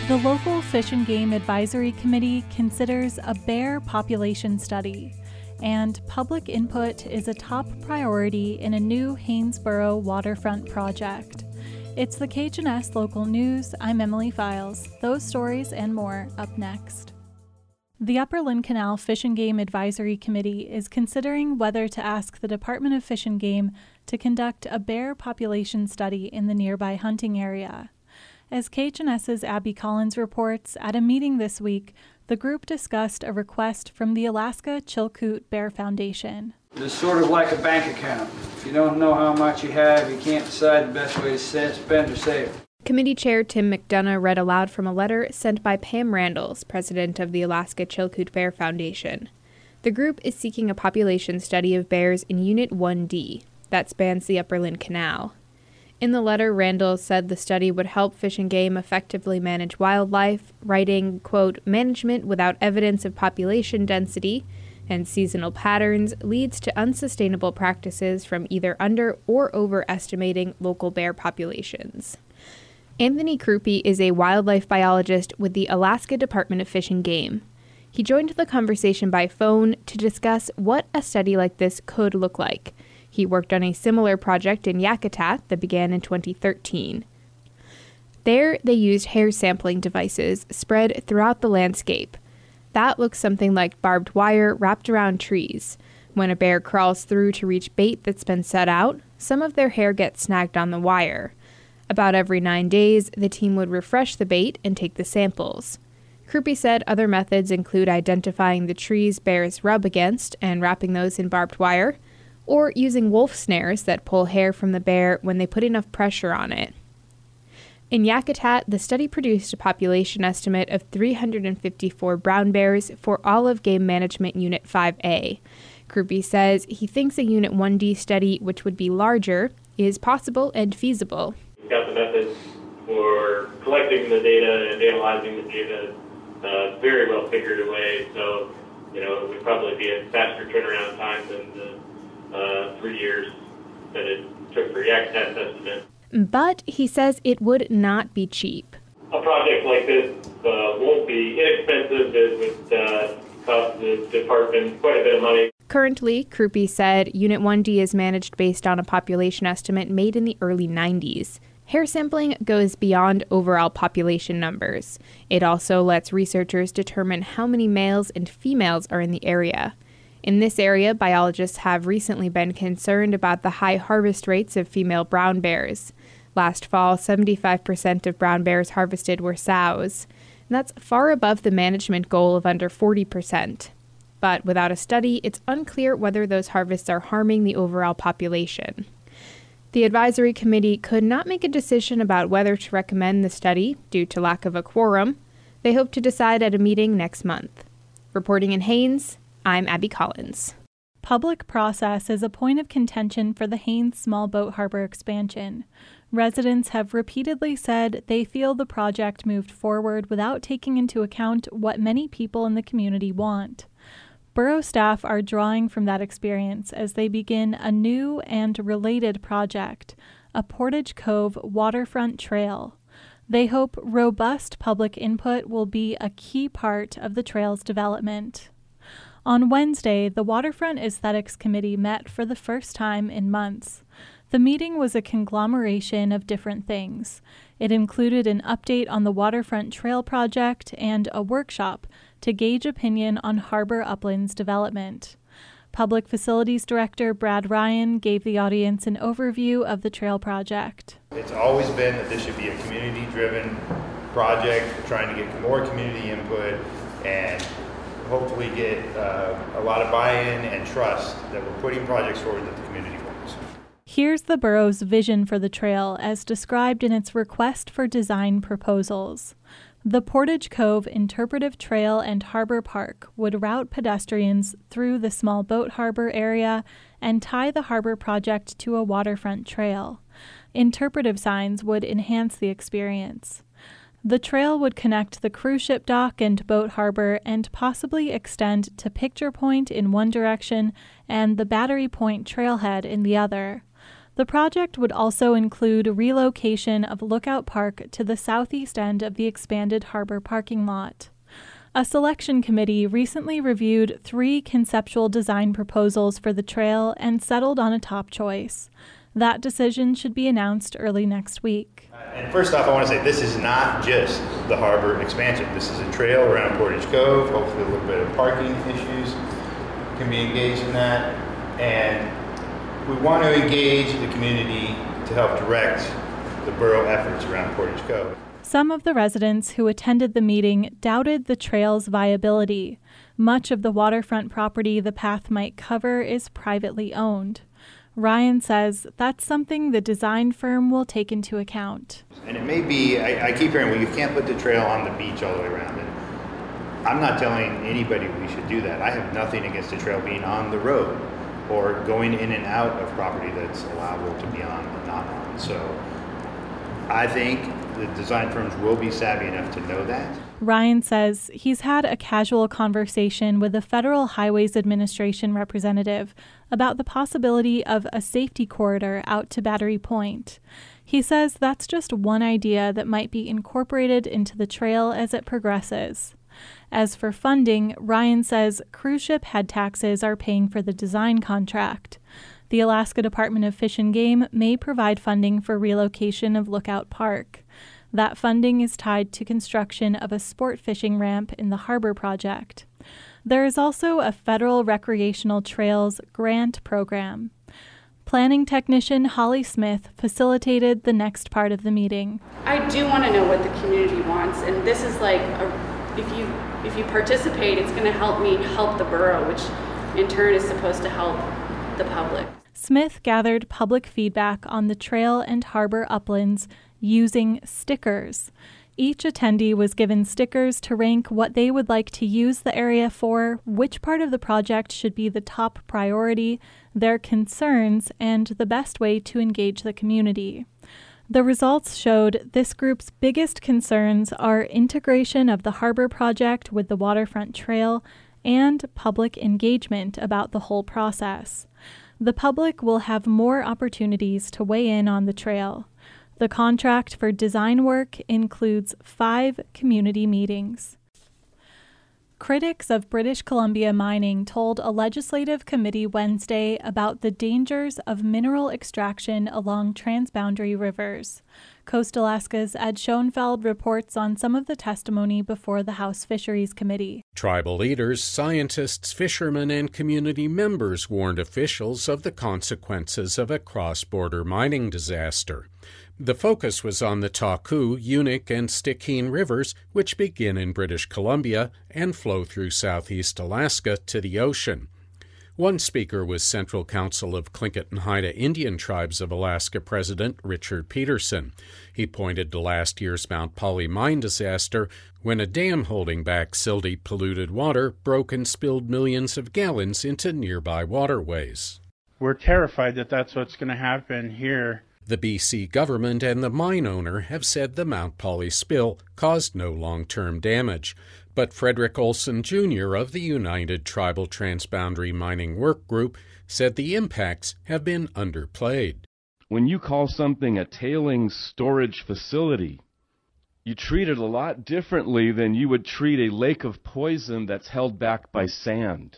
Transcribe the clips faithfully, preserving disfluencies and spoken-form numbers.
The local Fish and Game Advisory Committee considers a bear population study, and public input is a top priority in a new Haynesboro waterfront project. It's the K H N S Local News. I'm Emily Files. Those stories and more up next. The Upper Lynn Canal Fish and Game Advisory Committee is considering whether to ask the Department of Fish and Game to conduct a bear population study in the nearby hunting area. As KHNS's Abby Collins reports, at a meeting this week, the group discussed a request from the Alaska Chilkoot Bear Foundation. It's sort of like a bank account. If you don't know how much you have, you can't decide the best way to spend or save. Committee Chair Tim McDonough read aloud from a letter sent by Pam Randalls, president of the Alaska Chilkoot Bear Foundation. The group is seeking a population study of bears in Unit one D, that spans the Upper Lynn Canal. In the letter, Randall said the study would help Fish and Game effectively manage wildlife, writing, quote, management without evidence of population density and seasonal patterns leads to unsustainable practices from either under or overestimating local bear populations. Anthony Krupe is a wildlife biologist with the Alaska Department of Fish and Game. He joined the conversation by phone to discuss what a study like this could look like. He worked on a similar project in Yakutat that began in twenty thirteen. There, they used hair sampling devices spread throughout the landscape. That looks something like barbed wire wrapped around trees. When a bear crawls through to reach bait that's been set out, some of their hair gets snagged on the wire. About every nine days, the team would refresh the bait and take the samples. Krupe said other methods include identifying the trees bears rub against and wrapping those in barbed wire, or using wolf snares that pull hair from the bear when they put enough pressure on it. In Yakutat, the study produced a population estimate of three hundred fifty-four brown bears for all of Game Management Unit five A. Krupe says he thinks a Unit one D study, which would be larger, is possible and feasible. We've got the methods for collecting the data and analyzing the data uh, very well figured away, so you know it would probably be a faster turnaround time than the Uh, three years that it took for Yakutat's estimate. But he says it would not be cheap. A project like this uh, won't be inexpensive. It would uh, cost the department quite a bit of money. Currently, Krupe said Unit one D is managed based on a population estimate made in the early nineties. Hair sampling goes beyond overall population numbers. It also lets researchers determine how many males and females are in the area. In this area, biologists have recently been concerned about the high harvest rates of female brown bears. Last fall, seventy-five percent of brown bears harvested were sows. And that's far above the management goal of under forty percent. But without a study, it's unclear whether those harvests are harming the overall population. The advisory committee could not make a decision about whether to recommend the study due to lack of a quorum. They hope to decide at a meeting next month. Reporting in Haines, I'm Abby Collins. Public process is a point of contention for the Haines Small Boat Harbor expansion. Residents have repeatedly said they feel the project moved forward without taking into account what many people in the community want. Borough staff are drawing from that experience as they begin a new and related project, a Portage Cove waterfront trail. They hope robust public input will be a key part of the trail's development. On Wednesday, the Waterfront Aesthetics Committee met for the first time in months. The meeting was a conglomeration of different things. It included an update on the Waterfront Trail project and a workshop to gauge opinion on Harbor Uplands development. Public Facilities Director Brad Ryan gave the audience an overview of the trail project. It's always been that this should be a community-driven project, trying to get more community input and hopefully get uh, a lot of buy-in and trust that we're putting projects forward that the community wants. Here's the borough's vision for the trail as described in its request for design proposals. The Portage Cove Interpretive Trail and Harbor Park would route pedestrians through the small boat harbor area and tie the harbor project to a waterfront trail. Interpretive signs would enhance the experience. The trail would connect the cruise ship dock and boat harbor and possibly extend to Picture Point in one direction and the Battery Point trailhead in the other. The project would also include relocation of Lookout Park to the southeast end of the expanded harbor parking lot. A selection committee recently reviewed three conceptual design proposals for the trail and settled on a top choice. That decision should be announced early next week. And first off, I want to say this is not just the harbor expansion. This is a trail around Portage Cove. Hopefully a little bit of parking issues can be engaged in that. And we want to engage the community to help direct the borough efforts around Portage Cove. Some of the residents who attended the meeting doubted the trail's viability. Much of the waterfront property the path might cover is privately owned. Ryan says that's something the design firm will take into account. And it may be, I, I keep hearing, well, you can't put the trail on the beach all the way around it. I'm not telling anybody we should do that. I have nothing against the trail being on the road or going in and out of property that's allowable to be on and not on. So I think the design firms will be savvy enough to know that. Ryan says he's had a casual conversation with a Federal Highways Administration representative about the possibility of a safety corridor out to Battery Point. He says that's just one idea that might be incorporated into the trail as it progresses. As for funding, Ryan says cruise ship head taxes are paying for the design contract. The Alaska Department of Fish and Game may provide funding for relocation of Lookout Park. That funding is tied to construction of a sport fishing ramp in the harbor project. There is also a federal recreational trails grant program. Planning technician Holly Smith facilitated the next part of the meeting. I do want to know what the community wants, and this is like, a, if you if you participate, it's going to help me help the borough, which in turn is supposed to help the public. Smith gathered public feedback on the trail and harbor uplands using stickers. Each attendee was given stickers to rank what they would like to use the area for, which part of the project should be the top priority, their concerns, and the best way to engage the community. The results showed this group's biggest concerns are integration of the harbor project with the waterfront trail and public engagement about the whole process. The public will have more opportunities to weigh in on the trail. The contract for design work includes five community meetings. Critics of British Columbia mining told a legislative committee Wednesday about the dangers of mineral extraction along transboundary rivers. Coast Alaska's Ed Schoenfeld reports on some of the testimony before the House Fisheries Committee. Tribal leaders, scientists, fishermen, and community members warned officials of the consequences of a cross-border mining disaster. The focus was on the Taku, Unic, and Stikine rivers, which begin in British Columbia and flow through southeast Alaska to the ocean. One speaker was Central Council of Tlingit and Haida Indian Tribes of Alaska President Richard Peterson. He pointed to last year's Mount Poly mine disaster when a dam holding back silty polluted water broke and spilled millions of gallons into nearby waterways. We're terrified that that's what's going to happen here. The B C government and the mine owner have said the Mount Poly spill caused no long-term damage. But Frederick Olson Junior of the United Tribal Transboundary Mining Work Group said the impacts have been underplayed. When you call something a tailings storage facility, you treat it a lot differently than you would treat a lake of poison that's held back by sand.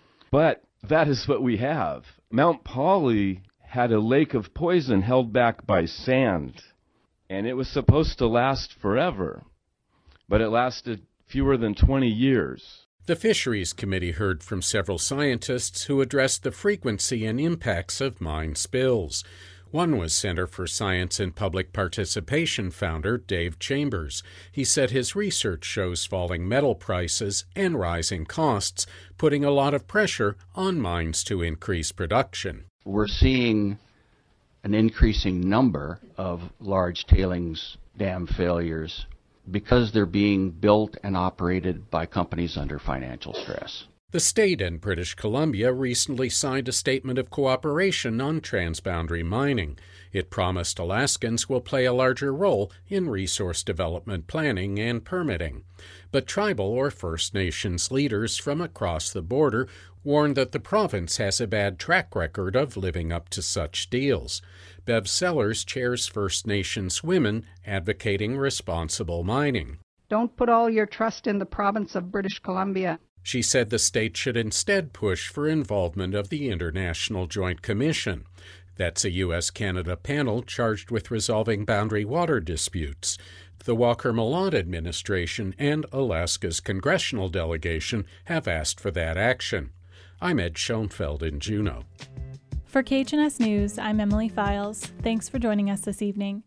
But that is what we have. Mount Poly had a lake of poison held back by sand, and it was supposed to last forever, but it lasted fewer than twenty years. The Fisheries Committee heard from several scientists who addressed the frequency and impacts of mine spills. One was Center for Science and Public Participation founder Dave Chambers. He said his research shows falling metal prices and rising costs, putting a lot of pressure on mines to increase production. We're seeing an increasing number of large tailings dam failures because they're being built and operated by companies under financial stress. The state and British Columbia recently signed a statement of cooperation on transboundary mining. It promised Alaskans will play a larger role in resource development planning and permitting. But tribal or First Nations leaders from across the border warned that the province has a bad track record of living up to such deals. Bev Sellers chairs First Nations women advocating responsible mining. Don't put all your trust in the province of British Columbia. She said the state should instead push for involvement of the International Joint Commission. That's a U S Canada panel charged with resolving boundary water disputes. The Walker-Malott administration and Alaska's congressional delegation have asked for that action. I'm Ed Schoenfeld in Juneau. For K H N S News, I'm Emily Files. Thanks for joining us this evening.